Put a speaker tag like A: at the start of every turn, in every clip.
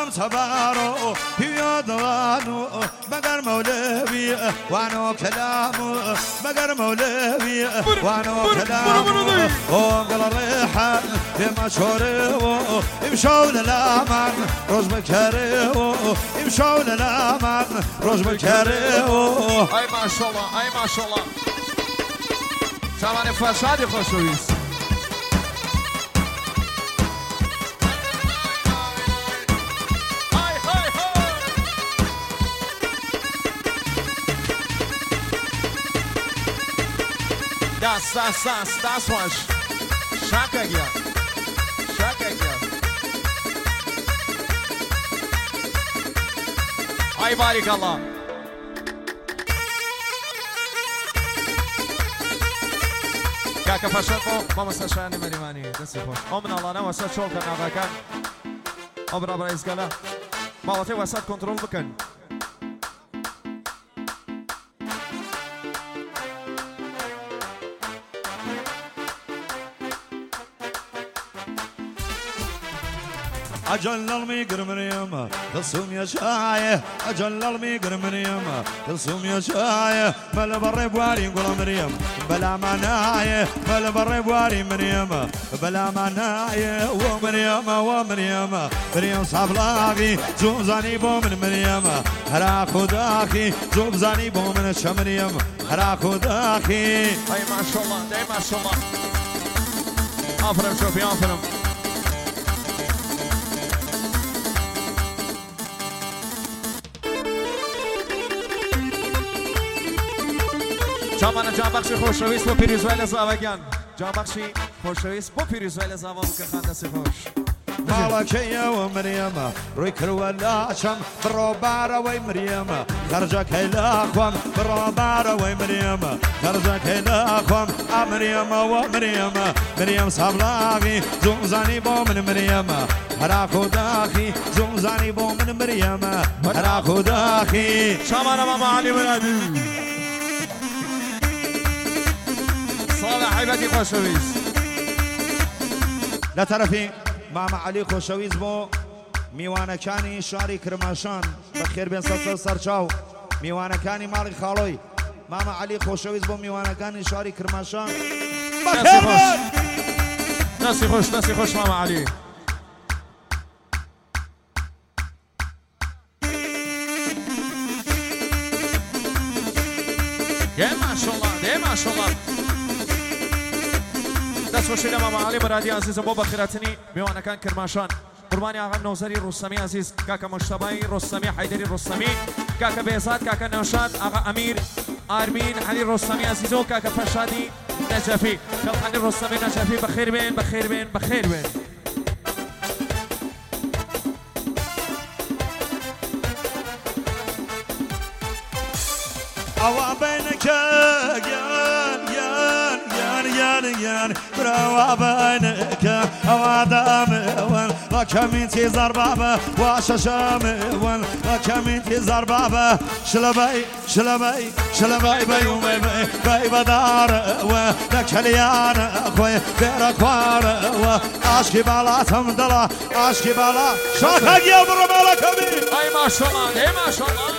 A: بلام تبارو ياد وانو مگر مولوی وانو كلامو مگر مولوی وانو كلامو وقل الريحة بما شورو امشوا للامان روز بكريو امشوا للامان روز بكريو
B: ای ماشاءالله ای ماشاءالله شبان فرشادی خوشویست Das was Shaka again. Ay barikallah. Kaka Pashanko, mama Sashani Marimani. That's it. Omen Allah na wasat shol kan agakan. Abra abra izgala. Malate wasat kontrol bakın.
A: أجل الميقر مريم تصوم يا شايه أجل الميقر مريم تصوم يا شايه بلا بري بواري نقول مريم بلا منايه بلا بري بواري مريم بلا منايه ومريم مريم صبلاغي زوزاني بو من مريم هراكو داخي زوزاني بو من شمريم هراكو داخي
B: أي ما شاء الله أي ما شاء الله أفرم شوفي أفرم جامانا جانبخشی خوشویست با پیروزویل زاوگیان جانبخشی خوشویست با پیروزویل زاوام که خنده سفوش
A: مالكية ومريم ريكر ولا شم بروبارة ومريم خرجك إلى أخوان بروبارة ومريم خرجك إلى أخوان مريم مريم صبلاغي زوزاني بو من مريم هراكو داخي زوزاني بو من مريم هراكو داخي
B: شامانا ماما علي منادي صالح عبادي خوشويز
A: لا طرفي ماما علي خوشويز بو میوانه کانی شاری کرماشان بخیر بین سرچاو میوانه کانی مالی خالوی ماما علي خوشويز بو میوانه کانی شاری کرماشان بخیر
B: ناسی خوش ماما علي ده ما شاء الله دست خوشی ماما علی برادی عزیزم با بخیراتنی میوانه کان کرماشان قربانی آقا نوزری رستمی عزیز کاکا مشتبایی رستمی حیدری رستمی کاکا بیزاد کاکا نوشاد آقا امیر آرمین علی رستمی عزیز و کاکا فرشادی نجفی خلقانی رستمی نجفی بخیر بین
A: أوا بينك يان بروا بينك أوا دامون وكمين تزار بابا واششامون وكمين تزار بابا شلبي بيومي بي بدار ولك ليان أخوي بيركوار وعشقي بالا تمدلا عشقي بالا شاكك يا برمالا كبير
B: أي ما شاء الله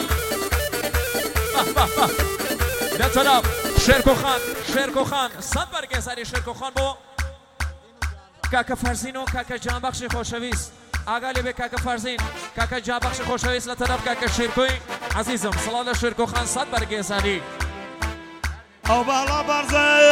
B: ده طرف شرکو خان صد برگه سری شرکو خان بو کاکا فرزین و کاکا جانبخش خوشویست آقا به کاکا فرزین کاکا جانبخش خوشویست لطرف کاکا شرکوی عزیزم سلام شرکو خان صد برگه سری
A: او بالا برزه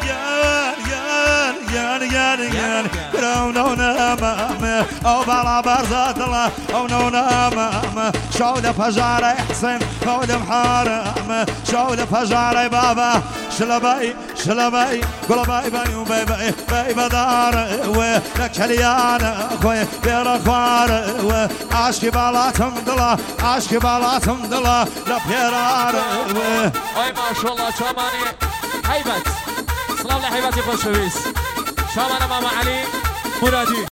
A: يان كرونو نمام او بالا برزه الله او نو نمام شول فجار حسين شول محرم شول فجار بابا شلبي قول باي بدار ولك ليان اخوي بيرخوار عاشقي بالا تمدلا لا بيرار
B: اي ما شاء الله شاماني هيبت سلام لحيبتي خوشويس شامانا ماما علي مرادي